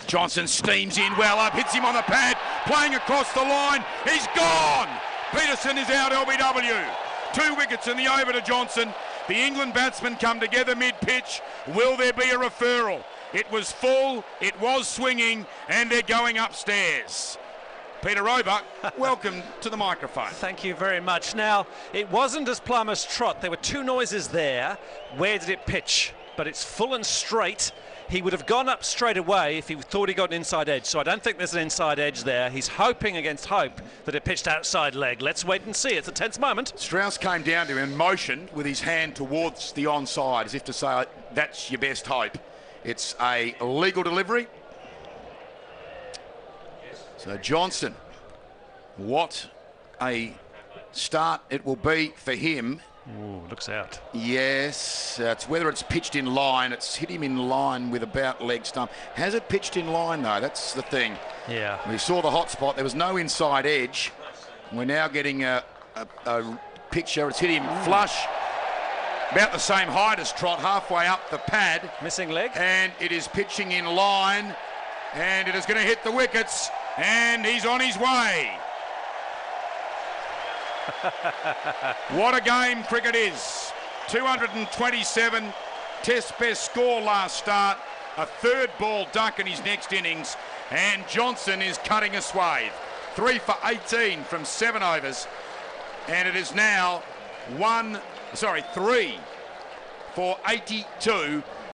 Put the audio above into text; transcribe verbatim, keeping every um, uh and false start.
Johnson steams in well up, hits him on the pad, playing across the line. He's gone. Peterson is out, L B W. Two wickets in the over to Johnson. The England batsmen come together mid-pitch. Will there be a referral? It was full, it was swinging, and they're going upstairs. Peter Roebuck, welcome to the microphone. Thank you very much. Now, it wasn't as plumb as trot. There were two noises there. Where did it pitch? But it's full and straight. He would have gone up straight away if he thought he got an inside edge. So I don't think there's an inside edge there. He's hoping against hope that it pitched outside leg. Let's wait and see. It's a tense moment. Strauss came down to him and motioned with his hand towards the onside as if to say, that's your best hope. It's a legal delivery. So Johnson, what a start it will be for him. Ooh, looks out. Yes, uh, it's whether it's pitched in line. It's hit him in line with about leg stump. Has it pitched in line though? That's the thing. Yeah. We saw the hot spot. There was no inside edge. We're now getting a, a, a picture. It's hit him Ooh. flush. About the same height as Trot, halfway up the pad. Missing leg. And it is pitching in line. And it is going to hit the wickets. And he's on his way. What a game cricket is. two hundred twenty-seven, Test best score last start. A third ball duck in his next innings. And Johnson is cutting a swathe. Three for eighteen from seven overs. And it is now one, sorry, three for eighty-two.